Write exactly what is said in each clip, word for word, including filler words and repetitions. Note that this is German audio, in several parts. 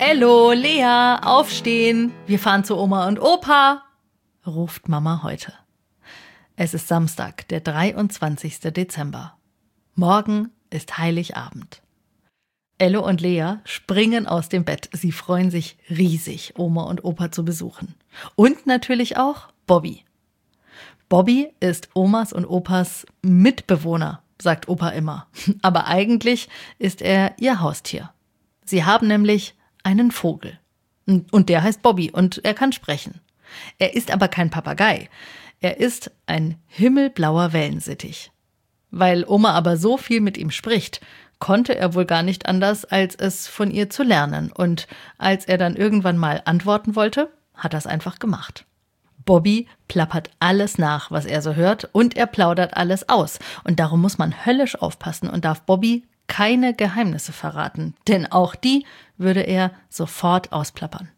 Ello, Lea, aufstehen, wir fahren zu Oma und Opa, ruft Mama heute. Es ist Samstag, der dreiundzwanzigster Dezember. Morgen ist Heiligabend. Ello und Lea springen aus dem Bett. Sie freuen sich riesig, Oma und Opa zu besuchen. Und natürlich auch Bobby. Bobby ist Omas und Opas Mitbewohner, sagt Opa immer. Aber eigentlich ist er ihr Haustier. Sie haben nämlich einen Vogel. Und der heißt Bobby und er kann sprechen. Er ist aber kein Papagei. Er ist ein himmelblauer Wellensittich. Weil Oma aber so viel mit ihm spricht, konnte er wohl gar nicht anders, als es von ihr zu lernen. Und als er dann irgendwann mal antworten wollte, hat er es einfach gemacht. Bobby plappert alles nach, was er so hört, und er plaudert alles aus. Und darum muss man höllisch aufpassen und darf Bobby keine Geheimnisse verraten, denn auch die würde er sofort ausplappern.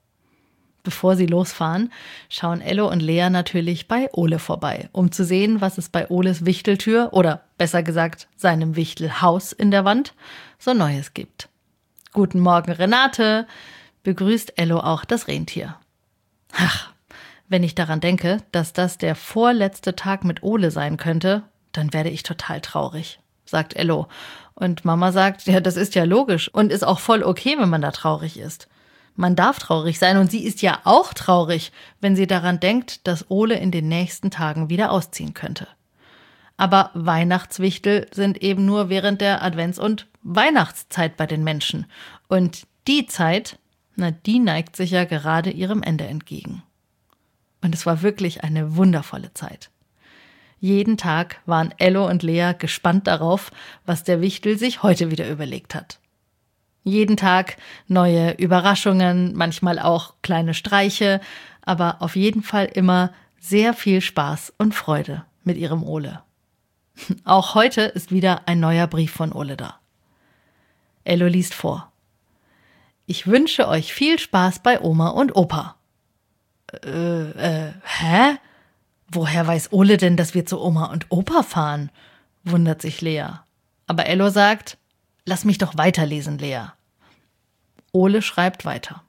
Bevor sie losfahren, schauen Ello und Lea natürlich bei Ole vorbei, um zu sehen, was es bei Oles Wichteltür oder besser gesagt seinem Wichtelhaus in der Wand so Neues gibt. Guten Morgen, Renate, begrüßt Ello auch das Rentier. Ach, wenn ich daran denke, dass das der vorletzte Tag mit Ole sein könnte, dann werde ich total traurig, sagt Ello. Und Mama sagt, ja, das ist ja logisch und ist auch voll okay, wenn man da traurig ist. Man darf traurig sein und sie ist ja auch traurig, wenn sie daran denkt, dass Ole in den nächsten Tagen wieder ausziehen könnte. Aber Weihnachtswichtel sind eben nur während der Advents- und Weihnachtszeit bei den Menschen. Und die Zeit, na, die neigt sich ja gerade ihrem Ende entgegen. Und es war wirklich eine wundervolle Zeit. Jeden Tag waren Ello und Lea gespannt darauf, was der Wichtel sich heute wieder überlegt hat. Jeden Tag neue Überraschungen, manchmal auch kleine Streiche, aber auf jeden Fall immer sehr viel Spaß und Freude mit ihrem Ole. Auch heute ist wieder ein neuer Brief von Ole da. Ello liest vor. Ich wünsche euch viel Spaß bei Oma und Opa. Äh, äh, hä? Woher weiß Ole denn, dass wir zu Oma und Opa fahren? Wundert sich Lea. Aber Ello sagt, lass mich doch weiterlesen, Lea. Ole schreibt weiter.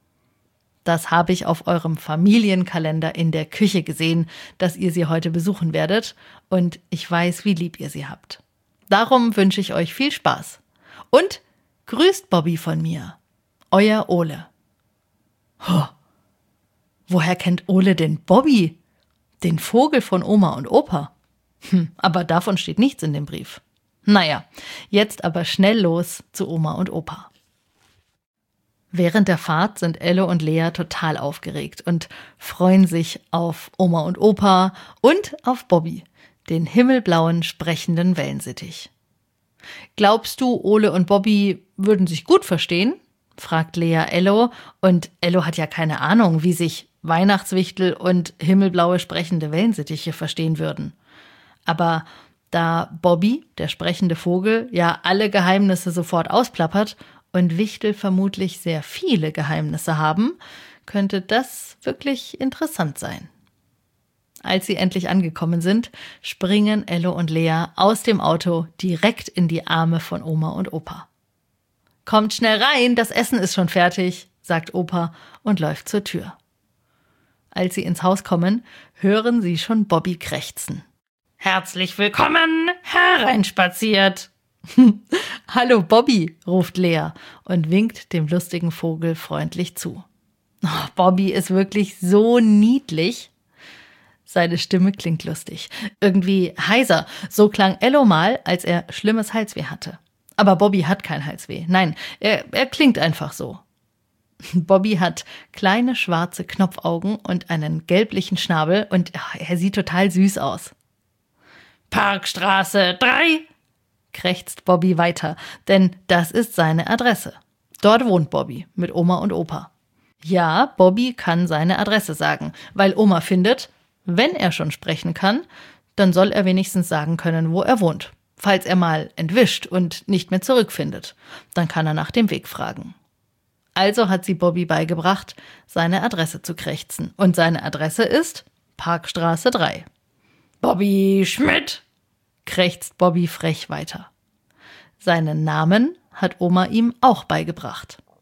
Das habe ich auf eurem Familienkalender in der Küche gesehen, dass ihr sie heute besuchen werdet, und ich weiß, wie lieb ihr sie habt. Darum wünsche ich euch viel Spaß. Und grüßt Bobby von mir. Euer Ole. Huh. Woher kennt Ole denn Bobby? Den Vogel von Oma und Opa. Hm, aber davon steht nichts in dem Brief. Naja, jetzt aber schnell los zu Oma und Opa. Während der Fahrt sind Ello und Lea total aufgeregt und freuen sich auf Oma und Opa und auf Bobby, den himmelblauen, sprechenden Wellensittich. Glaubst du, Ole und Bobby würden sich gut verstehen? Fragt Lea Ello, und Ello hat ja keine Ahnung, wie sich Weihnachtswichtel und himmelblaue sprechende Wellensittiche verstehen würden. Aber da Bobby, der sprechende Vogel, ja alle Geheimnisse sofort ausplappert und Wichtel vermutlich sehr viele Geheimnisse haben, könnte das wirklich interessant sein. Als sie endlich angekommen sind, springen Ello und Lea aus dem Auto direkt in die Arme von Oma und Opa. Kommt schnell rein, das Essen ist schon fertig, sagt Opa und läuft zur Tür. Als sie ins Haus kommen, hören sie schon Bobby krächzen. Herzlich willkommen, hereinspaziert. Hallo Bobby, ruft Lea und winkt dem lustigen Vogel freundlich zu. Oh, Bobby ist wirklich so niedlich. Seine Stimme klingt lustig, irgendwie heiser. So klang Ello mal, als er schlimmes Halsweh hatte. Aber Bobby hat kein Halsweh. Nein, er, er klingt einfach so. Bobby hat kleine schwarze Knopfaugen und einen gelblichen Schnabel und er sieht total süß aus. Parkstraße drei, krächzt Bobby weiter, denn das ist seine Adresse. Dort wohnt Bobby mit Oma und Opa. Ja, Bobby kann seine Adresse sagen, weil Oma findet, wenn er schon sprechen kann, dann soll er wenigstens sagen können, wo er wohnt. Falls er mal entwischt und nicht mehr zurückfindet, dann kann er nach dem Weg fragen. Also hat sie Bobby beigebracht, seine Adresse zu krächzen. Und seine Adresse ist Parkstraße drei. Bobby Schmidt, krächzt Bobby frech weiter. Seinen Namen hat Oma ihm auch beigebracht.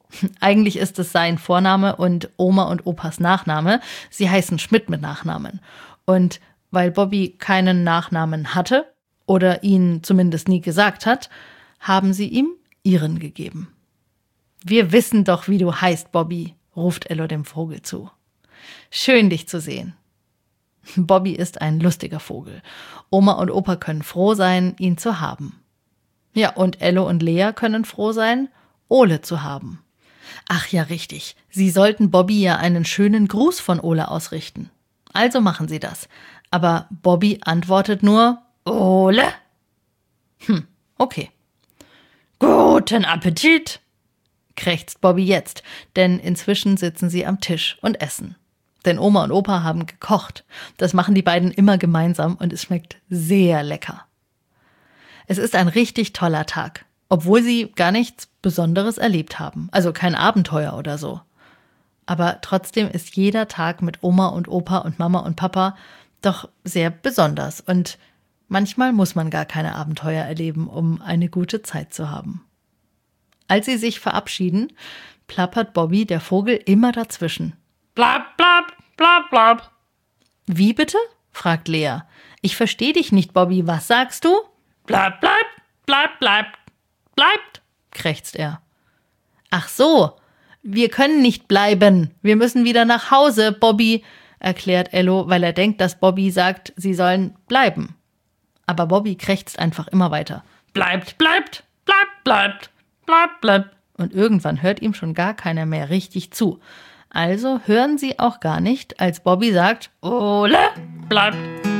Eigentlich ist es sein Vorname und Oma und Opas Nachname. Sie heißen Schmidt mit Nachnamen. Und weil Bobby keinen Nachnamen hatte oder ihn zumindest nie gesagt hat, haben sie ihm ihren gegeben. »Wir wissen doch, wie du heißt, Bobby«, ruft Ello dem Vogel zu. »Schön, dich zu sehen.« Bobby ist ein lustiger Vogel. Oma und Opa können froh sein, ihn zu haben. Ja, und Ello und Lea können froh sein, Ole zu haben. Ach ja, richtig. Sie sollten Bobby ja einen schönen Gruß von Ole ausrichten. Also machen sie das. Aber Bobby antwortet nur, Ole. Hm, okay. Guten Appetit, krächzt Bobby jetzt, denn inzwischen sitzen sie am Tisch und essen. Denn Oma und Opa haben gekocht. Das machen die beiden immer gemeinsam und es schmeckt sehr lecker. Es ist ein richtig toller Tag, obwohl sie gar nichts Besonderes erlebt haben. Also kein Abenteuer oder so. Aber trotzdem ist jeder Tag mit Oma und Opa und Mama und Papa doch sehr besonders. Und manchmal muss man gar keine Abenteuer erleben, um eine gute Zeit zu haben. Als sie sich verabschieden, plappert Bobby, der Vogel, immer dazwischen. Blab, blab, blab, blab. Wie bitte? Fragt Lea. Ich verstehe dich nicht, Bobby. Was sagst du? Bleib, bleib, bleib, bleib, bleibt, krächzt er. Ach so, wir können nicht bleiben. Wir müssen wieder nach Hause, Bobby, erklärt Ello, weil er denkt, dass Bobby sagt, sie sollen bleiben. Aber Bobby krächzt einfach immer weiter. Bleibt, bleibt, bleibt, bleibt, bleibt, bleibt. Und irgendwann hört ihm schon gar keiner mehr richtig zu. Also hören sie auch gar nicht, als Bobby sagt, Ole, bleibt.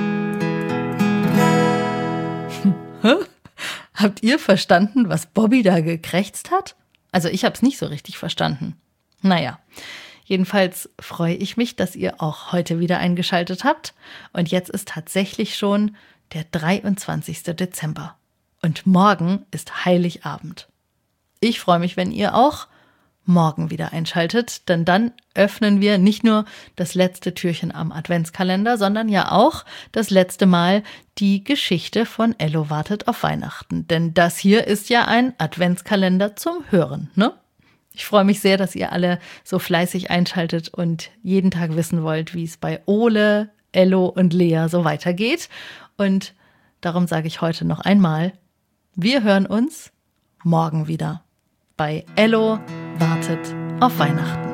Habt ihr verstanden, was Bobby da gekrächzt hat? Also ich hab's nicht so richtig verstanden. Naja, jedenfalls freue ich mich, dass ihr auch heute wieder eingeschaltet habt. Und jetzt ist tatsächlich schon der dreiundzwanzigster Dezember. Und morgen ist Heiligabend. Ich freue mich, wenn ihr auch morgen wieder einschaltet, denn dann öffnen wir nicht nur das letzte Türchen am Adventskalender, sondern ja auch das letzte Mal die Geschichte von Ello wartet auf Weihnachten. Denn das hier ist ja ein Adventskalender zum Hören, ne? Ich freue mich sehr, dass ihr alle so fleißig einschaltet und jeden Tag wissen wollt, wie es bei Ole, Ello und Lea so weitergeht. Und darum sage ich heute noch einmal, wir hören uns morgen wieder bei Ello wartet auf Weihnachten.